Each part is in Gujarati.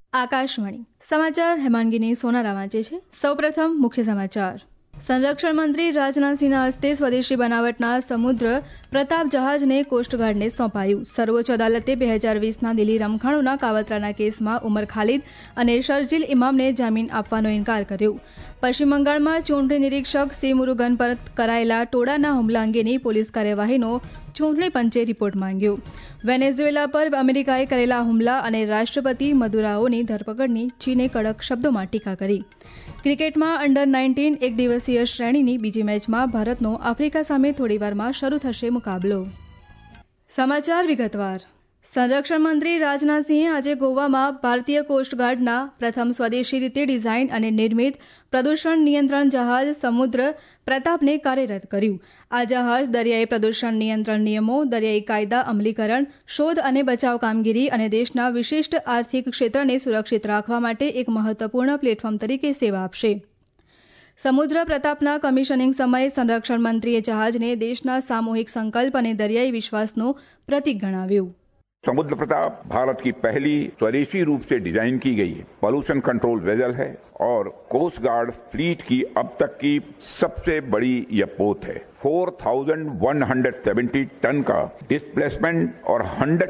આકાશવાણી સમાચાર હેમાંગીની સોનારા વાંચે છે. સૌપ્રથમ મુખ્ય સમાચાર. સંરક્ષણ મંત્રી રાજનાથસિંહના હસ્તે સ્વદેશી બનાવટના સમુદ્ર પ્રતાપ જહાજને કોસ્ટગાર્ડને સોંપાયું. સર્વોચ્ચ અદાલતે 2020ના દિલ્હી રમખાણોના કાવતરાના કેસમાં ઉમર ખાલિદ અને શરજીલ ઇમામને જામીન આપવાનો ઇનકાર કર્યો. પશ્ચિમ બંગાળમાં ચૂંટણી નિરીક્ષક સી મુરુગન પર કરાયેલા ટોળાના હુમલા અંગેની પોલીસ કાર્યવાહીનો ચૂંટણી પંચે રિપોર્ટ માંગ્યો. વેનેઝુએલા પર અમેરિકાએ કરેલા હુમલા અને રાષ્ટ્રપતિ મદુરાઓની ધરપકડની ચીને કડક શબ્દોમાં ટીકા કરી. ક્રિકેટમાં અંડર-19 એક દિવસીય શ્રેણીની બીજી મેચમાં ભારતનો આફ્રિકા સામે થોડીવારમાં શરૂ થશે મુકાબલો. સમાચાર વિગતવાર. સંરક્ષણ મંત્રી રાજનાથસિંહે આજે ગોવામાં ભારતીય કોસ્ટગાર્ડના પ્રથમ સ્વદેશી રીતે ડિઝાઇન અને નિર્મિત પ્રદૂષણ નિયંત્રણ જહાજ સમુદ્ર પ્રતાપને કાર્યરત કર્યું. આ જહાજ દરિયાઈ પ્રદૂષણ નિયંત્રણ નિયમો, દરિયાઈ કાયદા અમલીકરણ, શોધ અને બચાવ કામગીરી અને દેશના વિશિષ્ટ આર્થિક ક્ષેત્રને સુરક્ષિત રાખવા માટે એક મહત્વપૂર્ણ પ્લેટફોર્મ તરીકે સેવા આપશે. સમુદ્ર પ્રતાપના કમિશનિંગ સમયે સંરક્ષણ મંત્રીએ જહાજને દેશના સામૂહિક સંકલ્પ અને દરિયાઈ વિશ્વાસનું પ્રતીક ગણાવ્યું. समुद्र प्रताप भारत की पहली स्वदेशी रूप से डिजाइन की गई पॉल्यूशन कंट्रोल वेसल है और कोस्ट गार्ड फ्लीट की अब तक की सबसे बड़ी यह पोत है. 4,170 टन का डिस्प्लेसमेंट और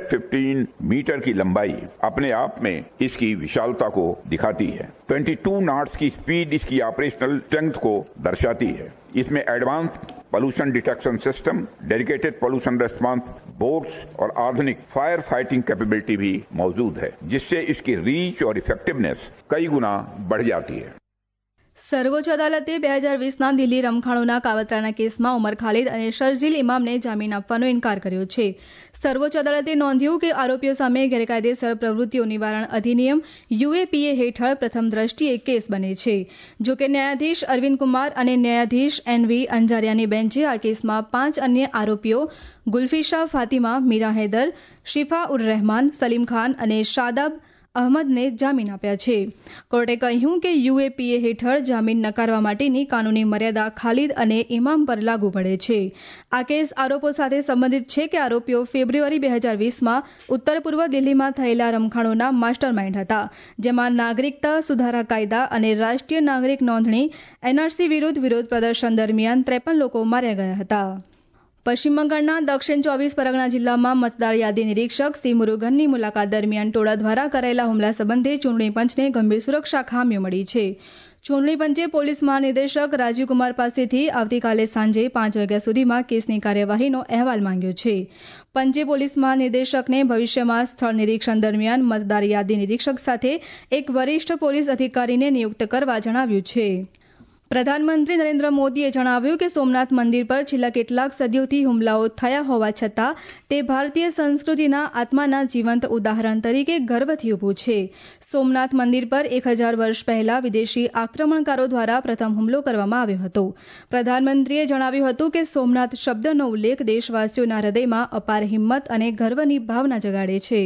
115 मीटर की लंबाई अपने आप में इसकी विशालता को दिखाती है. 22 नॉट्स की स्पीड इसकी ऑपरेशनल स्ट्रेंथ को दर्शाती है. इसमें advance pollution detection system, dedicated pollution response boats और आधुनिक फायर फाइटिंग कैपेबिलिटी भी मौजूद है, जिससे इसकी रीच और इफेक्टिवनेस कई गुना बढ़ जाती है. સર્વોચ્ચ અદાલતે 2020ના દિલ્હી રમખાણોના કાવતરાના કેસમાં ઉમર ખાલિદ અને શરજીલ ઇમામને જામીન આપવાનો ઇનકાર કર્યો છે. સર્વોચ્ચ અદાલતે નોંધ્યું કે આરોપીઓ સામે ગેરકાયદેસર પ્રવૃત્તિઓ નિવારણ અધિનિયમ UAPA હેઠળ પ્રથમ દ્રષ્ટિએ કેસ બને છે. જોકે ન્યાયાધીશ અરવિંદ કુમાર અને ન્યાયાધીશ NV અંજારિયાની બેન્ચે આ કેસમાં 5 અન્ય આરોપીઓ ગુલ્ફિશા ફાતિમા, મીરા હૈદર, શિફા ઉર રહેમાન, સલીમ ખાન અને શાદાબ અહમદને જામીન આપ્યા છે. કોર્ટે કહ્યું કે UAPA હેઠળ જામીન નકારવા માટેની કાનૂની મર્યાદા ખાલિદ અને ઇમામ પર લાગુ પડે છે. આ કેસ આરોપો સાથે સંબંધિત છે કે આરોપીઓ ફેબ્રુઆરી 2020માં ઉત્તર પૂર્વ દિલ્હીમાં થયેલા રમખાણોના માસ્ટર માઇન્ડ હતા, જેમાં નાગરિકતા સુધારા કાયદા અને રાષ્ટ્રીય નાગરિક નોંધણી NRC વિરુદ્ધ વિરોધ પ્રદર્શન દરમિયાન 53 લોકો માર્યા ગયા હતા. પશ્ચિમ બંગાળના દક્ષિણ 24 પરગણા જિલ્લામાં મતદાર યાદી નિરીક્ષક સી મુરુગનની મુલાકાત દરમિયાન ટોળા દ્વારા કરાયેલા હુમલા સંબંધે ચૂંટણી પંચને ગંભીર સુરક્ષા ખામીઓ મળી છે. ચૂંટણી પંચે પોલીસ મહાનિદેશક રાજીવકુમાર પાસેથી આવતીકાલે સાંજે 5 વાગ્યા સુધીમાં કેસની કાર્યવાહીનો અહેવાલ માંગ્યો છે. પંચે પોલીસ મહાનિદેશકને ભવિષ્યમાં સ્થળ નિરીક્ષણ દરમિયાન મતદાર યાદી નિરીક્ષક સાથે એક વરિષ્ઠ પોલીસ અધિકારીને નિયુક્ત કરવા જણાવ્યું છે. પ્રધાનમંત્રી નરેન્દ્ર મોદીએ જણાવ્યું કે સોમનાથ મંદિર પર છેલ્લા કેટલાક સદીઓથી હુમલાઓ થયા હોવા છતાં તે ભારતીય સંસ્કૃતિના આત્માના જીવંત ઉદાહરણ તરીકે ગર્વથી ઊભું છે. સોમનાથ મંદિર પર 1000 વર્ષ પહેલા વિદેશી આક્રમણકારો દ્વારા પ્રથમ હુમલો કરવામાં આવ્યો હતો. પ્રધાનમંત્રીએ જણાવ્યું હતું કે સોમનાથ શબ્દનો ઉલ્લેખ દેશવાસીઓના હૃદયમાં અપાર હિંમત અને ગર્વની ભાવના જગાડે છે.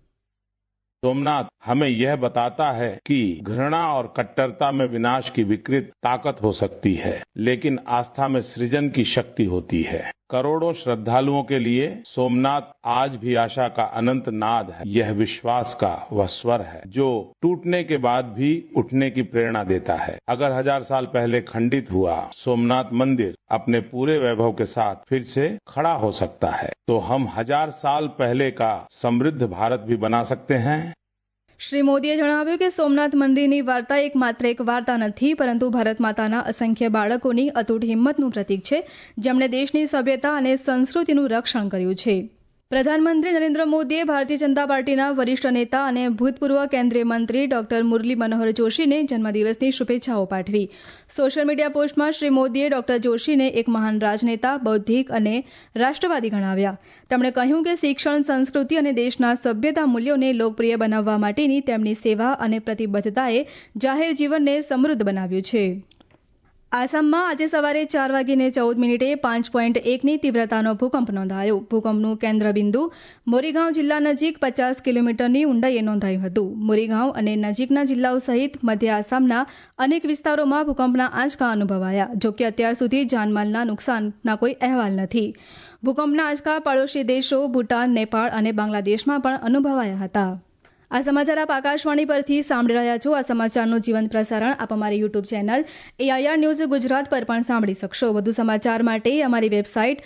सोमनाथ हमें यह बताता है कि घृणा और कट्टरता में विनाश की विकृत ताकत हो सकती है, लेकिन आस्था में सृजन की शक्ति होती है. करोड़ों श्रद्धालुओं के लिए सोमनाथ आज भी आशा का अनंत नाद है. यह विश्वास का वह स्वर है जो टूटने के बाद भी उठने की प्रेरणा देता है. अगर 1000 साल पहले खंडित हुआ सोमनाथ मंदिर अपने पूरे वैभव के साथ फिर से खड़ा हो सकता है, तो हम 1000 साल पहले का समृद्ध भारत भी बना सकते हैं. શ્રી મોદીએ જણાવ્યું કે સોમનાથ મંદિરની વાર્તા માત્ર એક વાર્તા નથી, પરંતુ ભારત માતાના અસંખ્ય બાળકોની અતૂટ હિંમતનું પ્રતીક છે, જેમણે દેશની સભ્યતા અને સંસ્કૃતિનું રક્ષણ કર્યું છે. પ્રધાનમંત્રી નરેન્દ્ર મોદીએ ભારતીય જનતા પાર્ટીના વરિષ્ઠ નેતા અને ભૂતપૂર્વ કેન્દ્રીય મંત્રી ડોક્ટર મુરલી મનોહર જોશીને જન્મદિવસની શુભેચ્છાઓ પાઠવી. સોશિયલ મીડિયા પોસ્ટમાં શ્રી મોદીએ ડોક્ટર જોશીને એક મહાન રાજનેતા, બૌદ્ધિક અને રાષ્ટ્રવાદી ગણાવ્યા. તેમણે કહ્યું કે શિક્ષણ, સંસ્કૃતિ અને દેશના સભ્યતા મૂલ્યોને લોકપ્રિય બનાવવા માટેની તેમની સેવા અને પ્રતિબદ્ધતાએ જાહેર જીવનને સમૃદ્ધ બનાવ્યું છે. આસામમાં આજે સવારે 4:14 5.1ની તીવ્રતાનો ભૂકંપ નોંધાયો. ભૂકંપનું કેન્દ્રબિંદુ મોરીગાંવ જિલ્લા નજીક 50 કિલોમીટરની ઊંડાઈએ નોંધાયું હતું. મોરીગાંવ અને નજીકના જિલ્લાઓ સહિત મધ્ય આસામના અનેક વિસ્તારોમાં ભૂકંપના આંચકા અનુભવાયા. જોકે અત્યાર સુધી જાનમાલના નુકસાનના કોઈ અહેવાલ નથી. ભૂકંપના આંચકા પડોશી દેશો ભૂટાન, નેપાળ અને બાંગ્લાદેશમાં પણ અનુભવાયા હતા. આ સમાચાર આપ આકાશવાણી પરથી સાંભળી રહ્યા છો. આ સમાચારનું જીવંત પ્રસારણ આપ અમારી YouTube channel AIR news Gujarat પર પણ સાંભળી શકશો. વધુ સમાચાર માટે અમારી વેબસાઇટ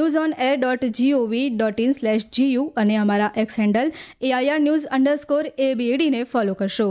newsonair.gov.in/gu અને અમારા એક્સ હેન્ડલ AIR_ABAD ને ફોલો કરશો.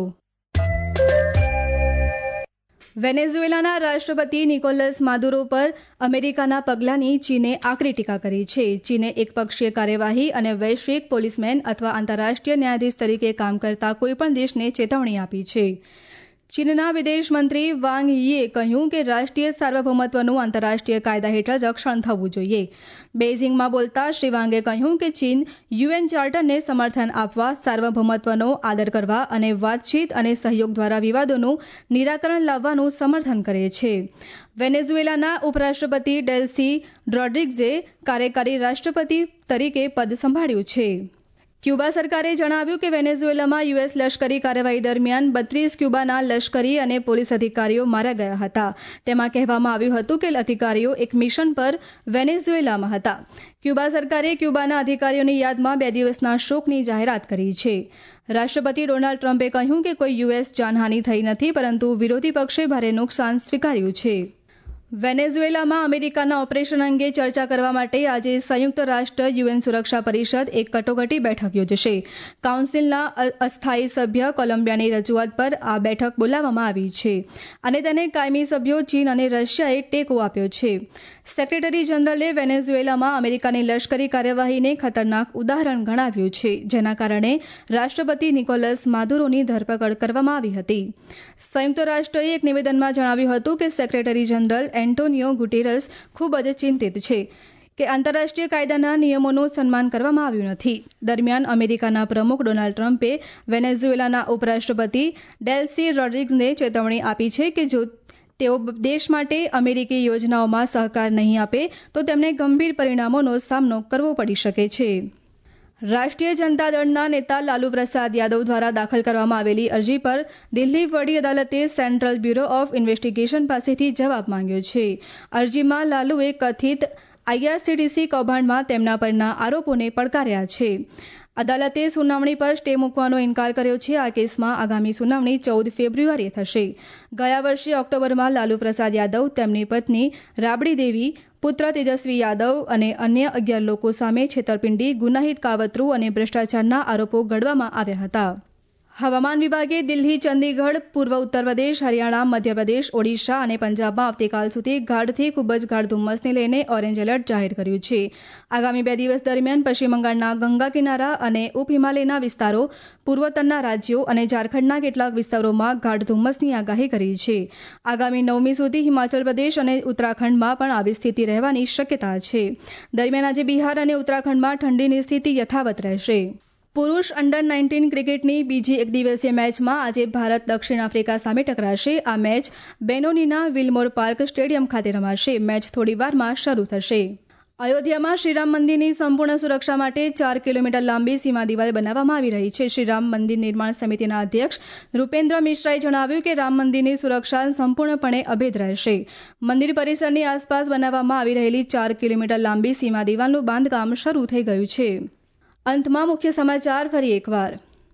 વેનેઝુએલાના રાષ્ટ્રપતિ નિકોલસ માદુરો પર અમેરિકાના પગલાંની ચીને આકરી ટીકા કરી છે. ચીને એકપક્ષીય કાર્યવાહી અને વૈશ્વિક પોલીસમેન અથવા આંતરરાષ્ટ્રીય ન્યાયાધીશ તરીકે કામ કરતા કોઈપણ દેશને ચેતવણી આપી છે. ચીનના વિદેશ મંત્રી વાંગ યીએ કહ્યું કે રાષ્ટ્રીય સાર્વભૌમત્વનું આંતરરાષ્ટ્રીય કાયદા હેઠળ રક્ષણ થવું જોઈએ. બેઇજિંગમાં બોલતા શ્રી વાંગે કહ્યું કે ચીન UN ચાર્ટરને સમર્થન આપવા, સાર્વભૌમત્વનો આદર કરવા અને વાતચીત અને સહયોગ દ્વારા વિવાદોનું નિરાકરણ લાવવાનું સમર્થન કરે છે. વેનેઝુએલાના ઉપરાષ્ટ્રપતિ ડેલ્સી રોડ્રિગ્ઝે કાર્યકારી રાષ્ટ્રપતિ તરીકે પદ સંભાળ્યું છે. ક્યુબા સરકારે જણાવ્યું કે વેનેઝુએલામાં US લશ્કરી કાર્યવાહી દરમિયાન 32 ક્યુબાના લશ્કરી અને પોલીસ અધિકારીઓ માર્યા ગયા હતા. તેમાં કહેવામાં આવ્યું હતું કે અધિકારીઓ એક મિશન પર વેનેઝુએલામાં હતા. ક્યુબા સરકારે ક્યુબાના અધિકારીઓની યાદમાં 2 દિવસના શોકની જાહેરાત કરી છે. રાષ્ટ્રપતિ ડોનાલ્ડ ટ્રમ્પે કહ્યું કે કોઈ US જાનહાનિ થઈ નથી, પરંતુ વિરોધી પક્ષે ભારે નુકસાન સ્વીકાર્યું છે. વેનેઝુએલામાં અમેરિકાના ઓપરેશન અંગે ચર્ચા કરવા માટે આજે સંયુક્ત રાષ્ટ્ર UN સુરક્ષા પરિષદ એક કટોકટી બેઠક યોજશે. કાઉન્સિલના અસ્થાયી સભ્ય કોલંબિયાની રજૂઆત પર આ બેઠક બોલાવવામાં આવી છે અને તેને કાયમી સભ્યો ચીન અને રશિયાએ ટેકો આપ્યો છે. સેક્રેટરી જનરલે વેનેઝુએલામાં અમેરિકાની લશ્કરી કાર્યવાહીને ખતરનાક ઉદાહરણ ગણાવ્યું છે, જેના કારણે રાષ્ટ્રપતિ નિકોલસ માદુરોની ધરપકડ કરવામાં આવી હતી. સંયુક્ત રાષ્ટ્રએ એક નિવેદનમાં જણાવ્યું હતું કે સેક્રેટરી જનરલ એન્ટોનિયો ગુટેરસ ખૂબ જ ચિંતિત છે કે આંતરરાષ્ટ્રીય કાયદાના નિયમોનું સન્માન કરવામાં આવ્યું નથી. દરમિયાન અમેરિકાના પ્રમુખ ડોનાલ્ડ ટ્રમ્પે વેનેઝુએલાના ઉપરાષ્ટ્રપતિ ડેલ્સી રોડ્રિગ્ઝને ચેતવણી આપી છે કે જો તેઓ દેશ માટે અમેરિકી યોજનાઓમાં સહકાર નહીં આપે તો તેમને ગંભીર પરિણામોનો સામનો કરવો પડી શકે છે. રાષ્ટ્રીય જનતા દળના નેતા લાલુ પ્રસાદ યાદવ દ્વારા દાખલ કરવામાં આવેલી અરજી પર દિલ્હી વડી અદાલતે સેન્ટ્રલ બ્યુરો ઓફ ઇન્વેસ્ટિગેશન પાસેથી જવાબ માંગ્યો છે. અરજીમાં લાલુએ કથિત IRCTC કૌભાંડમાં તેમના પરના આરોપોને પડકાર્યા છે. અદાલતે સુનાવણી પર સ્ટે મૂકવાનો ઇનકાર કર્યો છે. આ કેસમાં આગામી સુનાવણી 14 ફેબ્રુઆરીએ થશે. ગયા વર્ષે ઓક્ટોબરમાં લાલુ પ્રસાદ યાદવ, તેમની પત્ની રાબડી દેવી, પુત્ર તેજસ્વી યાદવ અને અન્ય 11 લોકો સામે છેતરપિંડી, ગુનાહિત કાવતરું અને ભ્રષ્ટાચારના આરોપો ઘડવામાં આવ્યા હતા. હવામાન વિભાગે દિલ્હી, ચંદીગઢ, પૂર્વ ઉત્તર પ્રદેશ, હરિયાણા, મધ્યપ્રદેશ, ઓડિશા અને પંજાબમાં આવતીકાલ સુધી ગાઢથી ખૂબ જ ગાઢ ધુમ્મસને લઈને ઓરેન્જ એલર્ટ જાહેર કર્યું છે. આગામી 2 દિવસ દરમિયાન પશ્ચિમ બંગાળના ગંગા કિનારા અને ઉપ હિમાલયના વિસ્તારો, પૂર્વોત્તરના રાજ્યો અને ઝારખંડના કેટલાક વિસ્તારોમાં ગાઢ ધુમ્મસની આગાહી કરી છે. આગામી 9મી સુધી હિમાચલ પ્રદેશ અને ઉત્તરાખંડમાં પણ આવી સ્થિતિ રહેવાની શક્યતા છે. દરમિયાન આજે બિહાર અને ઉત્તરાખંડમાં ઠંડીની સ્થિતિ યથાવત રહેશે. પુરુષ અંડર-19 ક્રિકેટની બીજી એકદિવસીય મેચમાં આજે ભારત દક્ષિણ આફ્રિકા સામે ટકરાશે. આ મેચ બેનોનીના વિલમોર પાર્ક સ્ટેડિયમ ખાતે રમાશે. મેચ થોડીવારમાં શરૂ થશે. અયોધ્યામાં શ્રીરામ મંદિરની સંપૂર્ણ સુરક્ષા માટે 4 કિલોમીટર લાંબી સીમા દિવાલ બનાવવામાં આવી રહી છે. શ્રીરામ મંદિર નિર્માણ સમિતિના અધ્યક્ષ નૃપેન્દ્ર મિશ્રાએ જણાવ્યું કે રામ મંદિરની સુરક્ષા સંપૂર્ણપણે અભેદ રહેશે. મંદિર પરિસરની આસપાસ બનાવવામાં આવી રહેલી 4 કિલોમીટર લાંબી સીમા દિવાલનું બાંધકામ શરૂ થઈ ગયું છે. અંતમાં મુખ્ય સમાચાર ફરી એકવાર.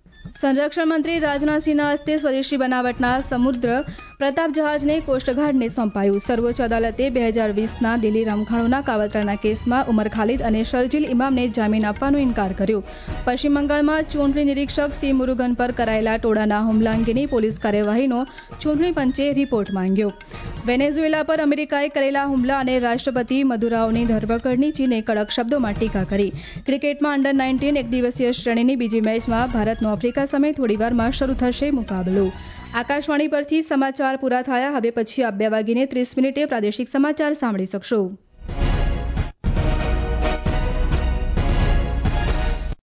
સંરક્ષણ મંત્રી રાજનાથસિંહના હસ્તે સ્વદેશી બનાવટના સમુદ્ર પ્રતાપ જહાજને કોસ્ટગાર્ડને સોંપાયું. સર્વોચ્ચ અદાલતે 2020ના દિલ્હી રમખાણોના કાવતરાના કેસમાં ઉમર ખાલિદ અને શરજીલ ઇમામને જામીન આપવાનો ઇનકાર કર્યો. પશ્ચિમ બંગાળમાં ચૂંટણી નિરીક્ષક સી મુરુગન પર કરાયેલા ટોળાના હુમલા અંગેની પોલીસ કાર્યવાહીનો ચૂંટણી પંચે રિપોર્ટ માંગ્યો. વેનેઝુએલા પર અમેરિકાએ કરેલા હુમલા અને રાષ્ટ્રપતિ મદુરાઓની ધરપકડની ચીને કડક શબ્દોમાં ટીકા કરી. ક્રિકેટમાં અંડર-19 એકદિવસીય શ્રેણીની બીજી મેચમાં ભારતનો આફ્રિકા સામે થોડીવારમાં શરૂ થશે મુકાબલો. આકાશવાણી પરથી સમાચાર પૂરા થયા. હવે પછી આપ 2:30 પ્રાદેશિક સમાચાર સાંભળી શકશો.